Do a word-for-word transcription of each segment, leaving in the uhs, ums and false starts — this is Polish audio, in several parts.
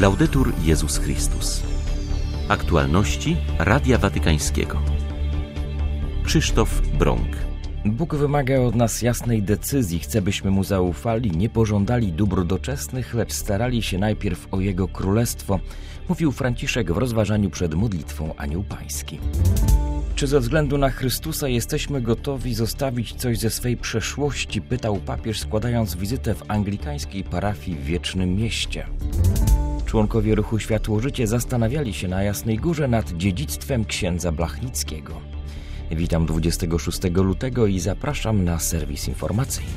Laudetur Jezus Chrystus. Aktualności Radia Watykańskiego. Krzysztof Brąk. Bóg wymaga od nas jasnej decyzji. Chce, byśmy Mu zaufali, nie pożądali dóbr doczesnych, lecz starali się najpierw o Jego Królestwo, mówił Franciszek w rozważaniu przed modlitwą Anioł Pański. Czy ze względu na Chrystusa jesteśmy gotowi zostawić coś ze swej przeszłości? Pytał papież, składając wizytę w anglikańskiej parafii w Wiecznym Mieście. Członkowie ruchu Światło-Życie zastanawiali się na Jasnej Górze nad dziedzictwem księdza Blachnickiego. Witam dwudziestego szóstego lutego i zapraszam na serwis informacyjny.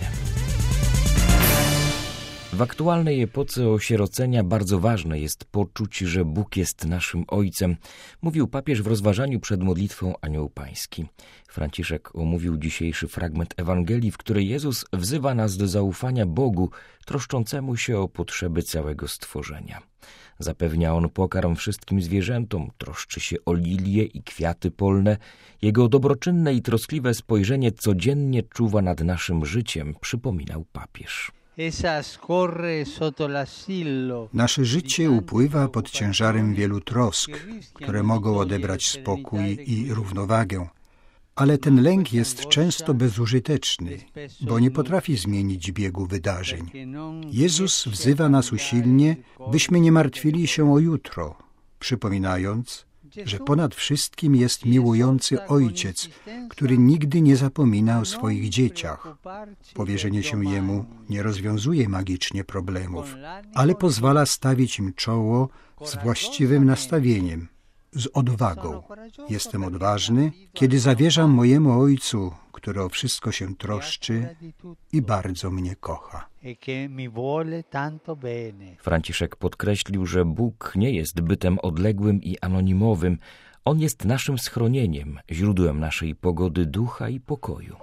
W aktualnej epoce osierocenia bardzo ważne jest poczuć, że Bóg jest naszym Ojcem, mówił papież w rozważaniu przed modlitwą Anioł Pański. Franciszek omówił dzisiejszy fragment Ewangelii, w której Jezus wzywa nas do zaufania Bogu, troszczącemu się o potrzeby całego stworzenia. Zapewnia On pokarm wszystkim zwierzętom, troszczy się o lilie i kwiaty polne. Jego dobroczynne i troskliwe spojrzenie codziennie czuwa nad naszym życiem, przypominał papież. Nasze życie upływa pod ciężarem wielu trosk, które mogą odebrać spokój i równowagę. Ale ten lęk jest często bezużyteczny, bo nie potrafi zmienić biegu wydarzeń. Jezus wzywa nas usilnie, byśmy nie martwili się o jutro, przypominając, że ponad wszystkim jest miłujący Ojciec, który nigdy nie zapomina o swoich dzieciach. Powierzenie się Jemu nie rozwiązuje magicznie problemów, ale pozwala stawić im czoło z właściwym nastawieniem, z odwagą. Jestem odważny, kiedy zawierzam mojemu Ojcu, który o wszystko się troszczy i bardzo mnie kocha. Franciszek podkreślił, że Bóg nie jest bytem odległym i anonimowym. On jest naszym schronieniem, źródłem naszej pogody ducha i pokoju.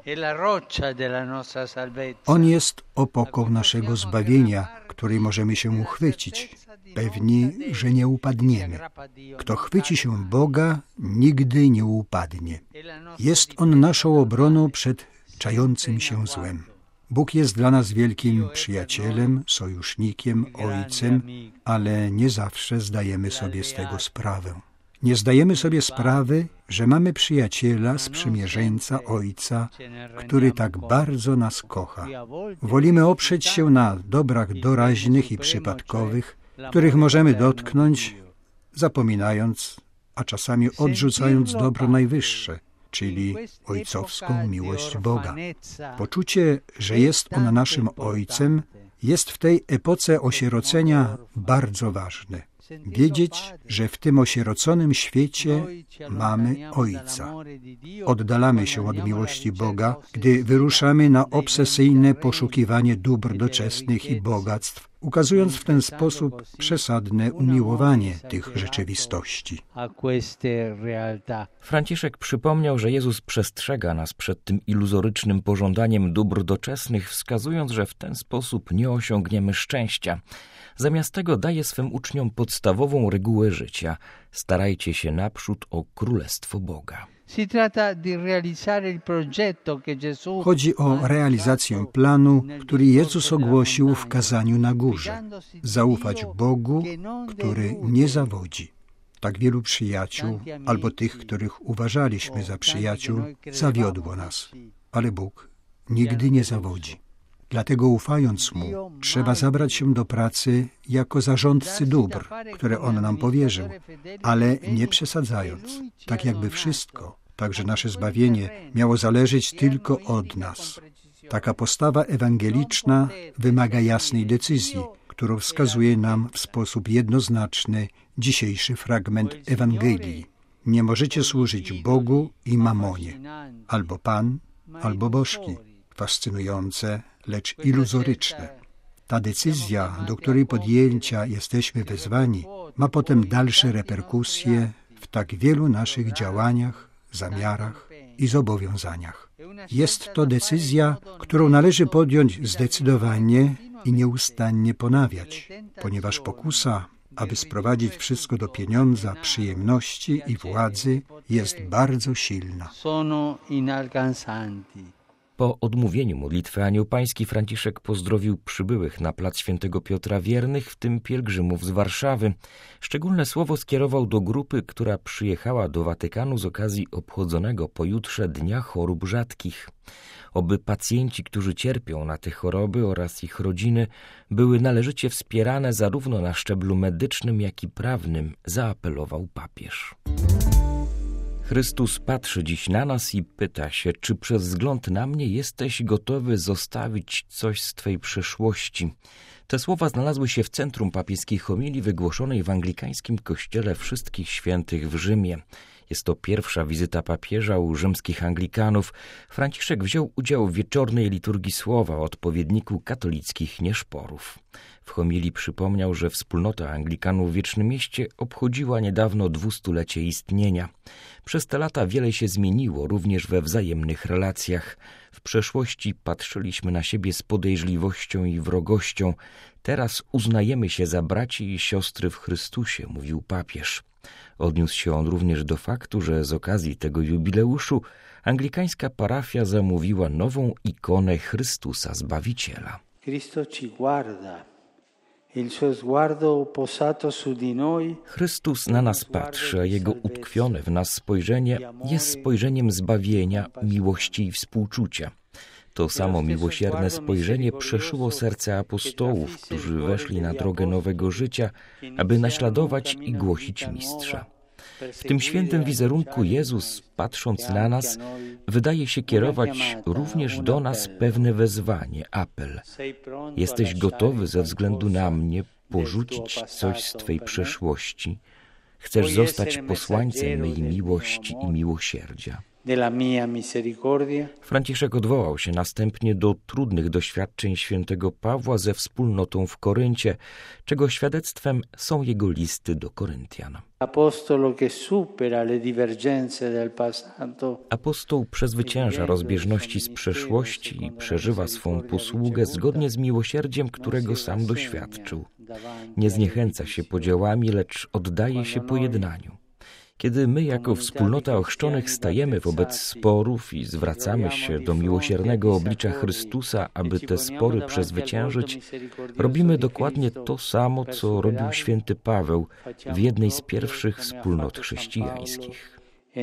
On jest opoką naszego zbawienia, której możemy się uchwycić, pewni, że nie upadniemy. Kto chwyci się Boga, nigdy nie upadnie. Jest On naszą obroną przed czającym się złem. Bóg jest dla nas wielkim przyjacielem, sojusznikiem, ojcem, ale nie zawsze zdajemy sobie z tego sprawę. Nie zdajemy sobie sprawy, że mamy przyjaciela, sprzymierzeńca, Ojca, który tak bardzo nas kocha. Wolimy oprzeć się na dobrach doraźnych i przypadkowych, których możemy dotknąć, zapominając, a czasami odrzucając dobro najwyższe, czyli ojcowską miłość Boga. Poczucie, że jest On naszym Ojcem, jest w tej epoce osierocenia bardzo ważne. Wiedzieć, że w tym osieroconym świecie mamy Ojca. Oddalamy się od miłości Boga, gdy wyruszamy na obsesyjne poszukiwanie dóbr doczesnych i bogactw, ukazując w ten sposób przesadne umiłowanie tych rzeczywistości. Franciszek przypomniał, że Jezus przestrzega nas przed tym iluzorycznym pożądaniem dóbr doczesnych, wskazując, że w ten sposób nie osiągniemy szczęścia. Zamiast tego daje swym uczniom podstawową regułę życia. Starajcie się naprzód o Królestwo Boga. Chodzi o realizację planu, który Jezus ogłosił w kazaniu na górze. Zaufać Bogu, który nie zawodzi. Tak wielu przyjaciół, albo tych, których uważaliśmy za przyjaciół, zawiodło nas. Ale Bóg nigdy nie zawodzi. Dlatego ufając Mu, trzeba zabrać się do pracy jako zarządcy dóbr, które On nam powierzył, ale nie przesadzając, tak jakby wszystko, także nasze zbawienie, miało zależeć tylko od nas. Taka postawa ewangeliczna wymaga jasnej decyzji, którą wskazuje nam w sposób jednoznaczny dzisiejszy fragment Ewangelii. Nie możecie służyć Bogu i mamonie, albo Pan, albo bożki. Fascynujące, lecz iluzoryczne. Ta decyzja, do której podjęcia jesteśmy wezwani, ma potem dalsze reperkusje w tak wielu naszych działaniach, zamiarach i zobowiązaniach. Jest to decyzja, którą należy podjąć zdecydowanie i nieustannie ponawiać, ponieważ pokusa, aby sprowadzić wszystko do pieniądza, przyjemności i władzy, jest bardzo silna. Po odmówieniu modlitwy Anioł Pański Franciszek pozdrowił przybyłych na plac Świętego Piotra wiernych, w tym pielgrzymów z Warszawy. Szczególne słowo skierował do grupy, która przyjechała do Watykanu z okazji obchodzonego pojutrze Dnia Chorób Rzadkich. Oby pacjenci, którzy cierpią na te choroby oraz ich rodziny, były należycie wspierane zarówno na szczeblu medycznym, jak i prawnym, zaapelował papież. Chrystus patrzy dziś na nas i pyta się, czy przez wzgląd na mnie jesteś gotowy zostawić coś z Twej przeszłości. Te słowa znalazły się w centrum papieskiej homilii wygłoszonej w anglikańskim kościele Wszystkich Świętych w Rzymie. Jest to pierwsza wizyta papieża u rzymskich Anglikanów. Franciszek wziął udział w wieczornej liturgii słowa o odpowiedniku katolickich nieszporów. W homilii przypomniał, że wspólnota Anglikanów w Wiecznym Mieście obchodziła niedawno dwustulecie istnienia. Przez te lata wiele się zmieniło, również we wzajemnych relacjach. W przeszłości patrzyliśmy na siebie z podejrzliwością i wrogością. Teraz uznajemy się za braci i siostry w Chrystusie, mówił papież. Odniósł się on również do faktu, że z okazji tego jubileuszu anglikańska parafia zamówiła nową ikonę Chrystusa Zbawiciela. Chrystus na nas patrzy, a Jego utkwione w nas spojrzenie jest spojrzeniem zbawienia, miłości i współczucia. To samo miłosierne spojrzenie przeszyło serce apostołów, którzy weszli na drogę nowego życia, aby naśladować i głosić Mistrza. W tym świętym wizerunku Jezus, patrząc na nas, wydaje się kierować również do nas pewne wezwanie, apel. Jesteś gotowy ze względu na mnie porzucić coś z Twej przeszłości? Chcesz zostać posłańcem mej miłości i miłosierdzia? Franciszek odwołał się następnie do trudnych doświadczeń świętego Pawła ze wspólnotą w Koryncie, czego świadectwem są jego listy do Koryntian. Apostoł przezwycięża rozbieżności z przeszłości i przeżywa swą posługę zgodnie z miłosierdziem, którego sam doświadczył. Nie zniechęca się podziałami, lecz oddaje się pojednaniu. Kiedy my jako wspólnota ochrzczonych stajemy wobec sporów i zwracamy się do miłosiernego oblicza Chrystusa, aby te spory przezwyciężyć, robimy dokładnie to samo, co robił święty Paweł w jednej z pierwszych wspólnot chrześcijańskich.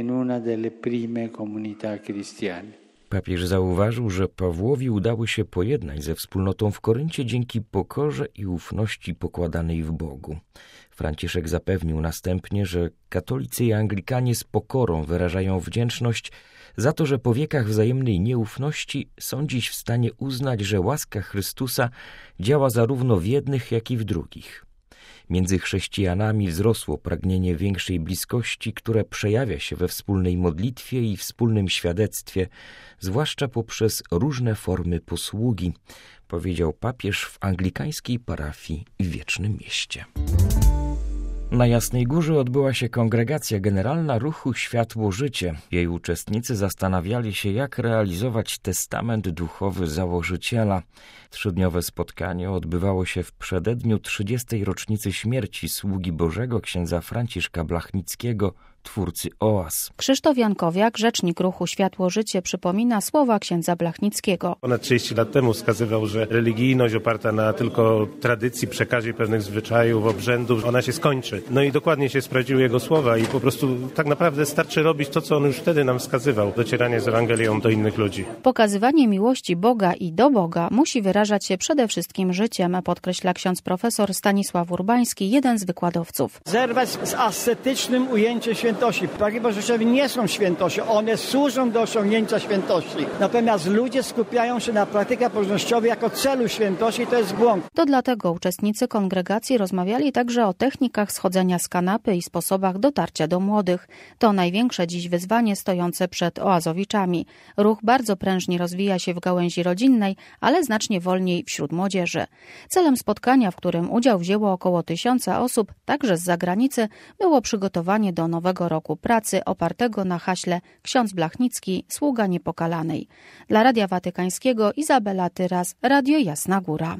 Papież zauważył, że Pawłowi udało się pojednać ze wspólnotą w Koryncie dzięki pokorze i ufności pokładanej w Bogu. Franciszek zapewnił następnie, że katolicy i Anglikanie z pokorą wyrażają wdzięczność za to, że po wiekach wzajemnej nieufności są dziś w stanie uznać, że łaska Chrystusa działa zarówno w jednych, jak i w drugich. Między chrześcijanami wzrosło pragnienie większej bliskości, które przejawia się we wspólnej modlitwie i wspólnym świadectwie, zwłaszcza poprzez różne formy posługi, powiedział papież w anglikańskiej parafii w Wiecznym Mieście. Na Jasnej Górze odbyła się kongregacja generalna ruchu Światło-Życie. Jej uczestnicy zastanawiali się, jak realizować testament duchowy założyciela. Trzydniowe spotkanie odbywało się w przededniu trzydziestej rocznicy śmierci sługi Bożego księdza Franciszka Blachnickiego, twórcy oaz. Krzysztof Jankowiak, rzecznik ruchu Światło-Życie, przypomina słowa księdza Blachnickiego. Ponad trzydzieści lat temu wskazywał, że religijność oparta na tylko tradycji, przekazie pewnych zwyczajów, obrzędów, ona się skończy. No i dokładnie się sprawdziły jego słowa i po prostu tak naprawdę starczy robić to, co on już wtedy nam wskazywał. Docieranie z Ewangelią do innych ludzi. Pokazywanie miłości Boga i do Boga musi wyrażać się przede wszystkim życiem, podkreśla ksiądz profesor Stanisław Urbański, jeden z wykładowców. Zerwać z ascetycznym ujęciem świętości. Plagi Bożyczewi nie są świętości, one służą do osiągnięcia świętości. Natomiast ludzie skupiają się na praktykach pobożnościowych jako celu świętości i to jest błąd. To dlatego uczestnicy kongregacji rozmawiali także o technikach schodzenia z kanapy i sposobach dotarcia do młodych. To największe dziś wyzwanie stojące przed oazowiczami. Ruch bardzo prężnie rozwija się w gałęzi rodzinnej, ale znacznie wolniej wśród młodzieży. Celem spotkania, w którym udział wzięło około tysiąca osób, także z zagranicy, było przygotowanie do nowego roku pracy opartego na haśle Ksiądz Blachnicki, sługa niepokalanej. Dla Radia Watykańskiego Izabela Tyras, Radio Jasna Góra.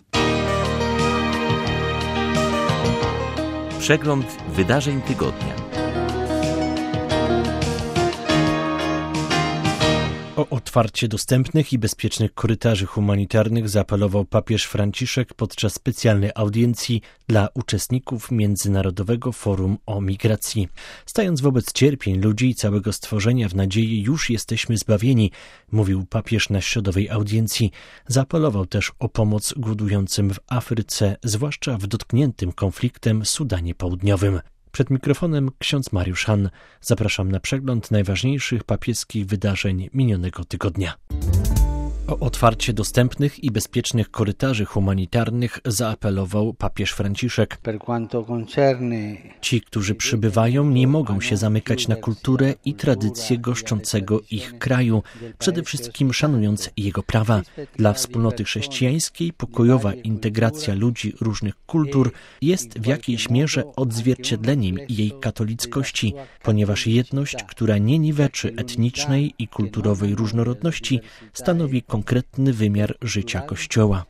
Przegląd wydarzeń tygodnia. O otwarcie dostępnych i bezpiecznych korytarzy humanitarnych zaapelował papież Franciszek podczas specjalnej audiencji dla uczestników Międzynarodowego Forum o Migracji. Stając wobec cierpień ludzi i całego stworzenia w nadziei już jesteśmy zbawieni, mówił papież na środowej audiencji. Zaapelował też o pomoc głodującym w Afryce, zwłaszcza w dotkniętym konfliktem Sudanie Południowym. Przed mikrofonem ksiądz Mariusz Han. Zapraszam na przegląd najważniejszych papieskich wydarzeń minionego tygodnia. O otwarcie dostępnych i bezpiecznych korytarzy humanitarnych zaapelował papież Franciszek. Ci, którzy przybywają, nie mogą się zamykać na kulturę i tradycje goszczącego ich kraju, przede wszystkim szanując jego prawa. Dla wspólnoty chrześcijańskiej pokojowa integracja ludzi różnych kultur jest w jakiejś mierze odzwierciedleniem jej katolickości, ponieważ jedność, która nie niweczy etnicznej i kulturowej różnorodności, stanowi konkretny wymiar życia Kościoła.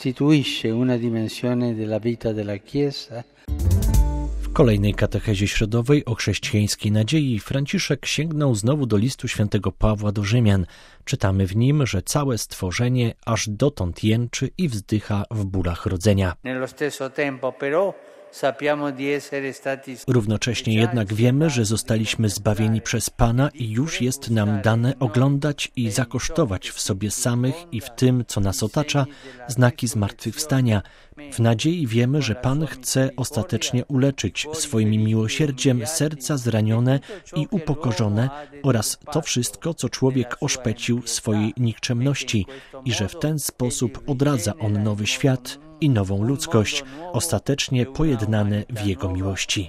W kolejnej katechezie środowej o chrześcijańskiej nadziei Franciszek sięgnął znowu do listu świętego Pawła do Rzymian. Czytamy w nim, że całe stworzenie aż dotąd jęczy i wzdycha w bólach rodzenia. Równocześnie jednak wiemy, że zostaliśmy zbawieni przez Pana i już jest nam dane oglądać i zakosztować w sobie samych i w tym, co nas otacza, znaki zmartwychwstania. W nadziei wiemy, że Pan chce ostatecznie uleczyć swoim miłosierdziem serca zranione i upokorzone oraz to wszystko, co człowiek oszpecił swojej nikczemności i że w ten sposób odradza On nowy świat i nową ludzkość, ostatecznie pojednane w Jego miłości.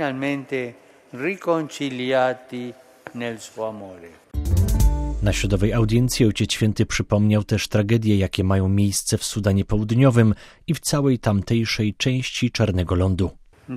Na środowej audiencji Ojciec Święty przypomniał też tragedie, jakie mają miejsce w Sudanie Południowym i w całej tamtejszej części Czarnego Lądu.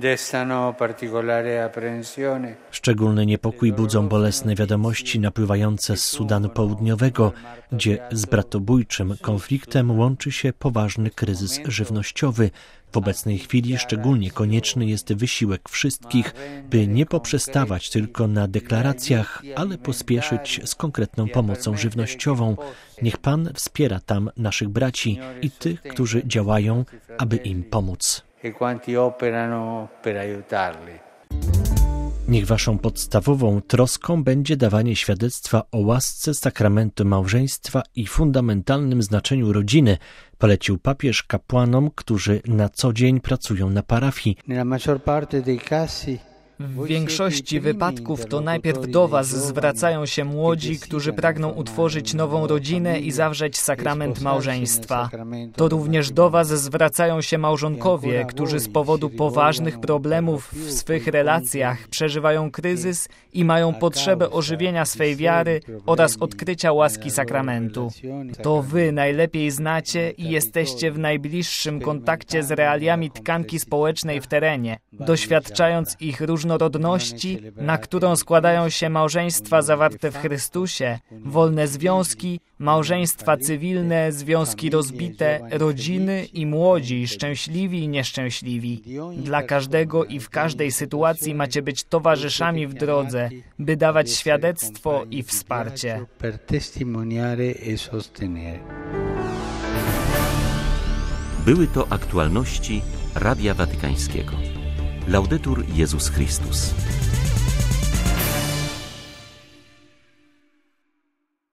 Szczególny niepokój budzą bolesne wiadomości napływające z Sudanu Południowego, gdzie z bratobójczym konfliktem łączy się poważny kryzys żywnościowy. W obecnej chwili szczególnie konieczny jest wysiłek wszystkich, by nie poprzestawać tylko na deklaracjach, ale pospieszyć z konkretną pomocą żywnościową. Niech Pan wspiera tam naszych braci i tych, którzy działają, aby im pomóc. Niech waszą podstawową troską będzie dawanie świadectwa o łasce sakramentu małżeństwa i fundamentalnym znaczeniu rodziny, polecił papież kapłanom, którzy na co dzień pracują na parafii. W większości wypadków to najpierw do Was zwracają się młodzi, którzy pragną utworzyć nową rodzinę i zawrzeć sakrament małżeństwa. To również do Was zwracają się małżonkowie, którzy z powodu poważnych problemów w swych relacjach przeżywają kryzys i mają potrzebę ożywienia swej wiary oraz odkrycia łaski sakramentu. To Wy najlepiej znacie i jesteście w najbliższym kontakcie z realiami tkanki społecznej w terenie, doświadczając ich różnorodności, na którą składają się małżeństwa zawarte w Chrystusie, wolne związki, małżeństwa cywilne, związki rozbite, rodziny i młodzi, szczęśliwi i nieszczęśliwi. Dla każdego i w każdej sytuacji macie być towarzyszami w drodze, by dawać świadectwo i wsparcie. Były to aktualności Radia Watykańskiego. Laudetur Jezus Chrystus.